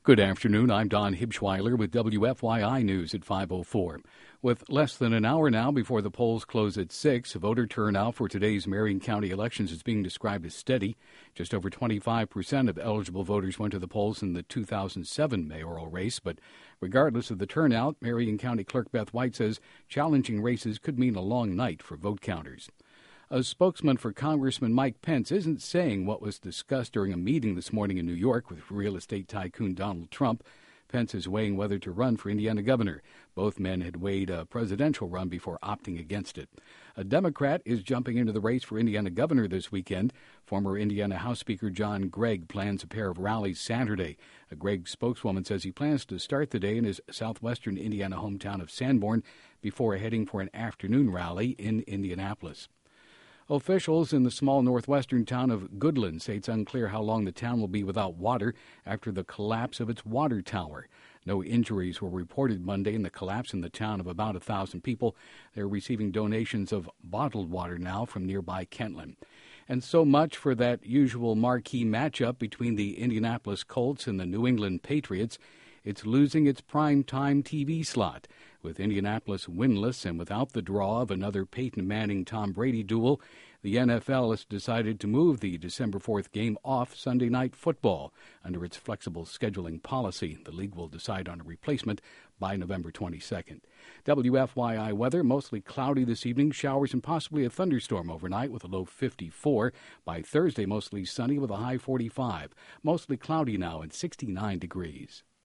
Good afternoon. I'm Don Hibschweiler with WFYI News at 5:04. With less than an hour now before the polls close at 6, voter turnout for today's Marion County elections is being described as steady. Just over 25% of eligible voters went to the polls in the 2007 mayoral race, but regardless of the turnout, Marion County Clerk Beth White says challenging races could mean a long night for vote counters. A spokesman for Congressman Mike Pence isn't saying what was discussed during a meeting this morning in New York with real estate tycoon Donald Trump. Pence is weighing whether to run for Indiana governor. Both men had weighed a presidential run before opting against it. A Democrat is jumping into the race for Indiana governor this weekend. Former Indiana House Speaker John Gregg plans a pair of rallies Saturday. A Gregg spokeswoman says he plans to start the day in his southwestern Indiana hometown of Sanborn before heading for an afternoon rally in Indianapolis. Officials in the small northwestern town of Goodland say it's unclear how long the town will be without water after the collapse of its water tower. No injuries were reported Monday in the collapse in the town of about 1,000 people. They're receiving donations of bottled water now from nearby Kentland. And so much for that usual marquee matchup between the Indianapolis Colts and the New England Patriots. It's losing its prime-time TV slot. With Indianapolis winless and without the draw of another Peyton Manning-Tom Brady duel, the NFL has decided to move the December 4th game off Sunday Night Football. Under its flexible scheduling policy, the league will decide on a replacement by November 22nd. WFYI weather, mostly cloudy this evening, showers and possibly a thunderstorm overnight with a low 54. By Thursday, mostly sunny with a high 45. Mostly cloudy now and 69 degrees.